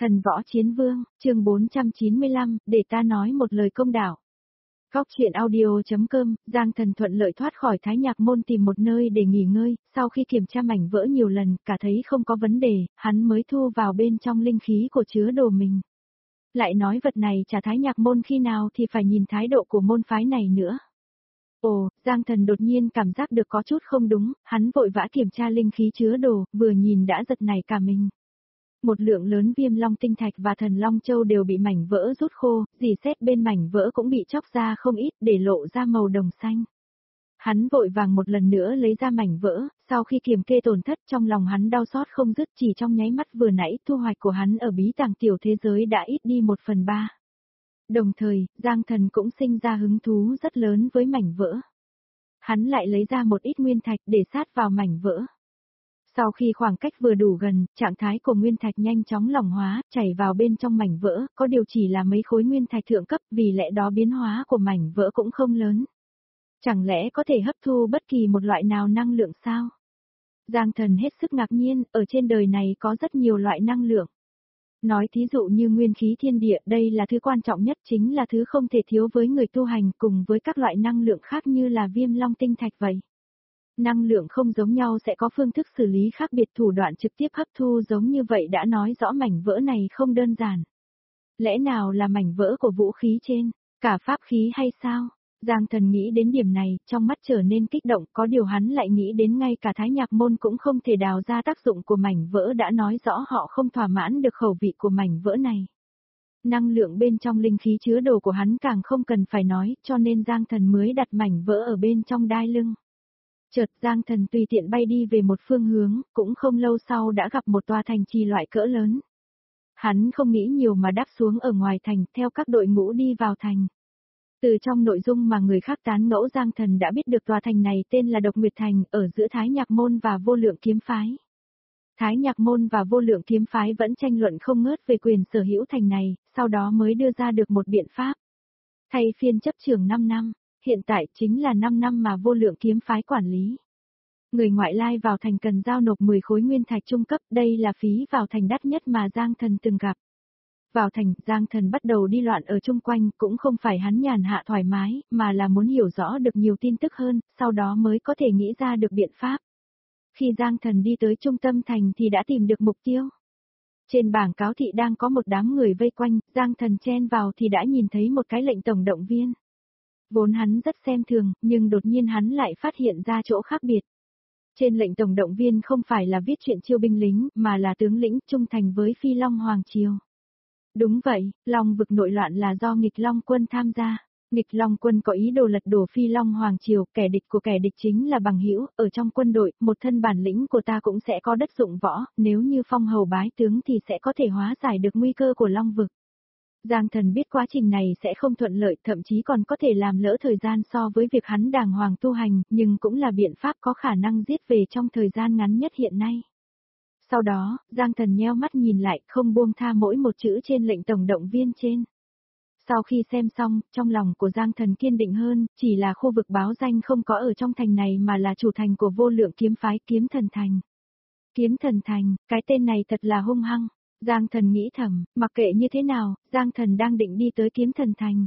Thần võ chiến vương, chương 495, để ta nói một lời công đạo. Góc truyện audio.com, Giang Thần thuận lợi thoát khỏi Thái Nhạc Môn tìm một nơi để nghỉ ngơi, sau khi kiểm tra mảnh vỡ nhiều lần, cả thấy không có vấn đề, hắn mới thu vào bên trong linh khí của chứa đồ mình. Lại nói vật này trả Thái Nhạc Môn khi nào thì phải nhìn thái độ của môn phái này nữa. Ồ, Giang Thần đột nhiên cảm giác được có chút không đúng, hắn vội vã kiểm tra linh khí chứa đồ, vừa nhìn đã giật nảy cả mình. Một lượng lớn viêm long tinh thạch và thần long châu đều bị mảnh vỡ rút khô, dì xét bên mảnh vỡ cũng bị chóc ra không ít để lộ ra màu đồng xanh. Hắn vội vàng một lần nữa lấy ra mảnh vỡ, sau khi kiểm kê tổn thất trong lòng hắn đau xót không dứt, chỉ trong nháy mắt vừa nãy thu hoạch của hắn ở bí tàng tiểu thế giới đã ít đi 1/3. Đồng thời, Giang Thần cũng sinh ra hứng thú rất lớn với mảnh vỡ. Hắn lại lấy ra một ít nguyên thạch để sát vào mảnh vỡ. Sau khi khoảng cách vừa đủ gần, trạng thái của nguyên thạch nhanh chóng lỏng hóa, chảy vào bên trong mảnh vỡ, có điều chỉ là mấy khối nguyên thạch thượng cấp, vì lẽ đó biến hóa của mảnh vỡ cũng không lớn. Chẳng lẽ có thể hấp thu bất kỳ một loại nào năng lượng sao? Giang Thần hết sức ngạc nhiên, ở trên đời này có rất nhiều loại năng lượng. Nói thí dụ như nguyên khí thiên địa, đây là thứ quan trọng nhất, chính là thứ không thể thiếu với người tu hành, cùng với các loại năng lượng khác như là viêm long tinh thạch vậy. Năng lượng không giống nhau sẽ có phương thức xử lý khác biệt, thủ đoạn trực tiếp hấp thu giống như vậy đã nói rõ mảnh vỡ này không đơn giản. Lẽ nào là mảnh vỡ của vũ khí trên, cả pháp khí hay sao? Giang Thần nghĩ đến điểm này, trong mắt trở nên kích động, có điều hắn lại nghĩ đến ngay cả Thái Nhạc Môn cũng không thể đào ra tác dụng của mảnh vỡ đã nói rõ họ không thỏa mãn được khẩu vị của mảnh vỡ này. Năng lượng bên trong linh khí chứa đồ của hắn càng không cần phải nói, cho nên Giang Thần mới đặt mảnh vỡ ở bên trong đai lưng. Chợt Giang Thần tùy tiện bay đi về một phương hướng, cũng không lâu sau đã gặp một tòa thành trì loại cỡ lớn. Hắn không nghĩ nhiều mà đáp xuống ở ngoài thành, theo các đội ngũ đi vào thành. Từ trong nội dung mà người khác tán ngẫu, Giang Thần đã biết được tòa thành này tên là Độc Nguyệt Thành, ở giữa Thái Nhạc Môn và Vô Lượng Kiếm Phái. Thái Nhạc Môn và Vô Lượng Kiếm Phái vẫn tranh luận không ngớt về quyền sở hữu thành này, sau đó mới đưa ra được một biện pháp. Thay phiên chấp trưởng 5 năm. Hiện tại chính là 5 năm mà Vô Lượng Kiếm Phái quản lý. Người ngoại lai vào thành cần giao nộp 10 khối nguyên thạch trung cấp, đây là phí vào thành đắt nhất mà Giang Thần từng gặp. Vào thành, Giang Thần bắt đầu đi loạn ở chung quanh, cũng không phải hắn nhàn hạ thoải mái, mà là muốn hiểu rõ được nhiều tin tức hơn, sau đó mới có thể nghĩ ra được biện pháp. Khi Giang Thần đi tới trung tâm thành thì đã tìm được mục tiêu. Trên bảng cáo thị đang có một đám người vây quanh, Giang Thần chen vào thì đã nhìn thấy một cái lệnh tổng động viên. Vốn hắn rất xem thường, nhưng đột nhiên hắn lại phát hiện ra chỗ khác biệt. Trên lệnh tổng động viên không phải là viết chuyện chiêu binh lính, mà là tướng lĩnh trung thành với Phi Long Hoàng Triều. Đúng vậy, Long vực nội loạn là do nghịch Long quân tham gia. Nghịch Long quân có ý đồ lật đổ Phi Long Hoàng Triều, kẻ địch của kẻ địch chính là bằng hữu. Ở trong quân đội, một thân bản lĩnh của ta cũng sẽ có đất dụng võ, nếu như phong hầu bái tướng thì sẽ có thể hóa giải được nguy cơ của Long vực. Giang Thần biết quá trình này sẽ không thuận lợi, thậm chí còn có thể làm lỡ thời gian so với việc hắn đàng hoàng tu hành, nhưng cũng là biện pháp có khả năng giết về trong thời gian ngắn nhất hiện nay. Sau đó, Giang Thần nheo mắt nhìn lại, không buông tha mỗi một chữ trên lệnh tổng động viên trên. Sau khi xem xong, trong lòng của Giang Thần kiên định hơn, chỉ là khu vực báo danh không có ở trong thành này mà là chủ thành của Vô Lượng Kiếm Phái, Kiếm Thần Thành. Kiếm Thần Thành, cái tên này thật là hung hăng. Giang Thần nghĩ thầm, mặc kệ như thế nào, Giang Thần đang định đi tới Kiếm Thần Thành.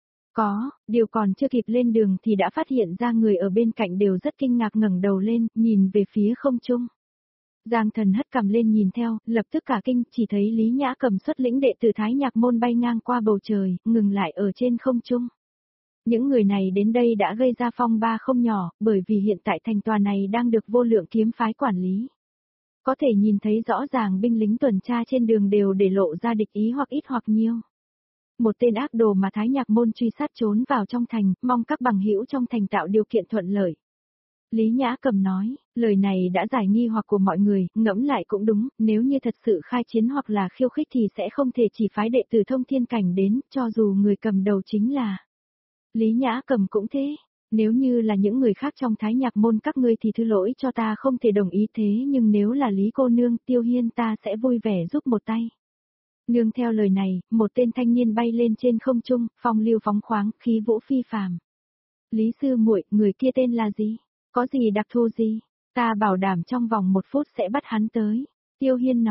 Điều còn chưa kịp lên đường thì đã phát hiện ra người ở bên cạnh đều rất kinh ngạc ngẩng đầu lên, nhìn về phía không trung. Giang Thần hất cằm lên nhìn theo, lập tức cả kinh, chỉ thấy Lý Nhã Cầm xuất lĩnh đệ tử Thái Nhạc Môn bay ngang qua bầu trời, ngừng lại ở trên không trung. Những người này đến đây đã gây ra phong ba không nhỏ, bởi vì hiện tại thành tòa này đang được Vô Lượng Kiếm Phái quản lý. Có thể nhìn thấy rõ ràng binh lính tuần tra trên đường đều để lộ ra địch ý hoặc ít hoặc nhiều. Một tên ác đồ mà Thái Nhạc Môn truy sát trốn vào trong thành, mong các bằng hữu trong thành tạo điều kiện thuận lợi. Lý Nhã Cầm nói, lời này đã giải nghi hoặc của mọi người, ngẫm lại cũng đúng, nếu như thật sự khai chiến hoặc là khiêu khích thì sẽ không thể chỉ phái đệ tử Thông Thiên Cảnh đến, cho dù người cầm đầu chính là Lý Nhã Cầm cũng thế. Nếu như là những người khác trong Thái Nhạc Môn các ngươi thì thứ lỗi cho ta không thể đồng ý, thế nhưng nếu là Lý cô nương, Tiêu Hiên ta sẽ vui vẻ giúp một tay. Nương theo lời này, một tên thanh niên bay lên trên không trung, phong lưu phóng khoáng, khí vũ phi phàm. Lý sư muội, người kia tên là gì? Có gì đặc thù gì? Ta bảo đảm trong vòng 1 phút sẽ bắt hắn tới. Tiêu Hiên nói,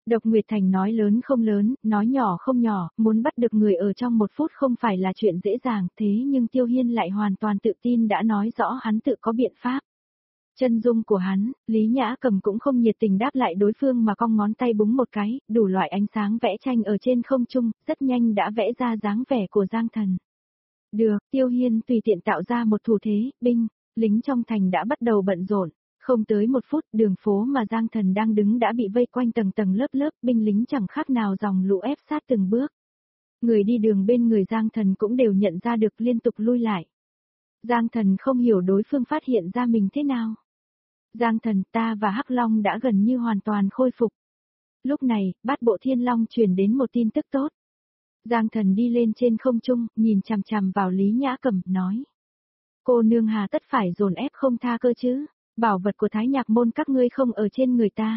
Độc Nguyệt Thành nói lớn không lớn, nói nhỏ không nhỏ, muốn bắt được người ở trong 1 phút không phải là chuyện dễ dàng, thế nhưng Tiêu Hiên lại hoàn toàn tự tin đã nói rõ hắn tự có biện pháp. Chân dung của hắn, Lý Nhã Cầm cũng không nhiệt tình đáp lại đối phương mà cong ngón tay búng một cái, đủ loại ánh sáng vẽ tranh ở trên không trung, rất nhanh đã vẽ ra dáng vẻ của Giang Thần. Được, Tiêu Hiên tùy tiện tạo ra một thủ thế, binh, lính trong thành đã bắt đầu bận rộn. Không tới 1 phút, đường phố mà Giang Thần đang đứng đã bị vây quanh tầng tầng lớp lớp, binh lính chẳng khác nào dòng lũ ép sát từng bước. Người đi đường bên người Giang Thần cũng đều nhận ra được liên tục lui lại. Giang Thần không hiểu đối phương phát hiện ra mình thế nào. Giang Thần, ta và Hắc Long đã gần như hoàn toàn khôi phục. Lúc này, Bát Bộ Thiên Long truyền đến một tin tức tốt. Giang Thần đi lên trên không trung, nhìn chằm chằm vào Lý Nhã Cầm, nói. Cô nương hà tất phải dồn ép không tha cơ chứ, bảo vật của Thái Nhạc môn các ngươi không ở trên người ta.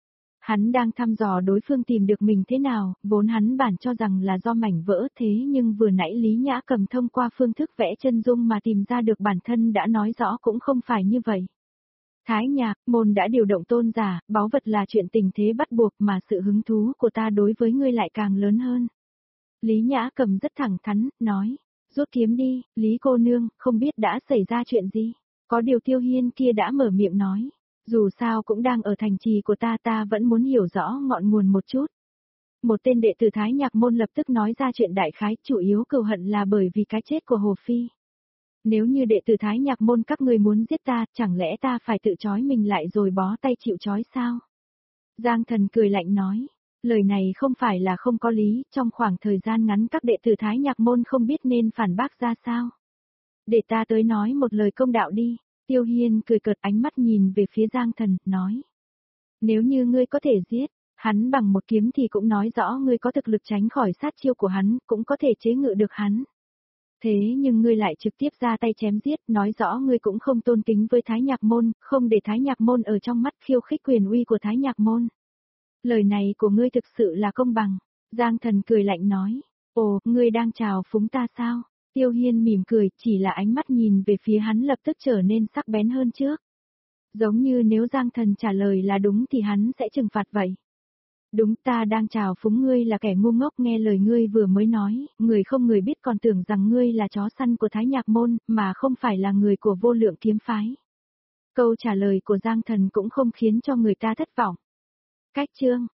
Hắn đang thăm dò đối phương tìm được mình thế nào, vốn hắn bản cho rằng là do mảnh vỡ thế nhưng vừa nãy Lý Nhã Cầm thông qua phương thức vẽ chân dung mà tìm ra được bản thân đã nói rõ cũng không phải như vậy. Thái Nhạc môn đã điều động tôn giả, báu vật là chuyện tình thế bắt buộc mà sự hứng thú của ta đối với ngươi lại càng lớn hơn. Lý Nhã Cầm rất thẳng thắn, nói, rút kiếm đi, Lý cô nương, không biết đã xảy ra chuyện gì. Có điều Tiêu Hiên kia đã mở miệng nói, dù sao cũng đang ở thành trì của ta vẫn muốn hiểu rõ ngọn nguồn một chút. Một tên đệ tử Thái Nhạc môn lập tức nói ra chuyện đại khái, chủ yếu cừu hận là bởi vì cái chết của Hồ Phi. Nếu như đệ tử Thái Nhạc môn các ngươi muốn giết ta, chẳng lẽ ta phải tự trói mình lại rồi bó tay chịu trói sao? Giang Thần cười lạnh nói, lời này không phải là không có lý, trong khoảng thời gian ngắn các đệ tử Thái Nhạc môn không biết nên phản bác ra sao. Để ta tới nói một lời công đạo đi. Tiêu Hiên cười cợt, ánh mắt nhìn về phía Giang Thần, nói. Nếu như ngươi có thể giết hắn bằng một kiếm thì cũng nói rõ ngươi có thực lực tránh khỏi sát chiêu của hắn, cũng có thể chế ngự được hắn. Thế nhưng ngươi lại trực tiếp ra tay chém giết, nói rõ ngươi cũng không tôn kính với Thái Nhạc môn, không để Thái Nhạc môn ở trong mắt, khiêu khích quyền uy của Thái Nhạc môn. Lời này của ngươi thực sự là công bằng. Giang Thần cười lạnh nói. Ồ, ngươi đang chào phúng ta sao? Tiêu Hiên mỉm cười, chỉ là ánh mắt nhìn về phía hắn lập tức trở nên sắc bén hơn trước. Giống như nếu Giang Thần trả lời là đúng thì hắn sẽ trừng phạt vậy. Đúng, ta đang chào phúng ngươi là kẻ ngu ngốc, nghe lời ngươi vừa mới nói, người không người biết còn tưởng rằng ngươi là chó săn của Thái Nhạc môn, mà không phải là người của Vô Lượng kiếm phái. Câu trả lời của Giang Thần cũng không khiến cho người ta thất vọng. Cách chương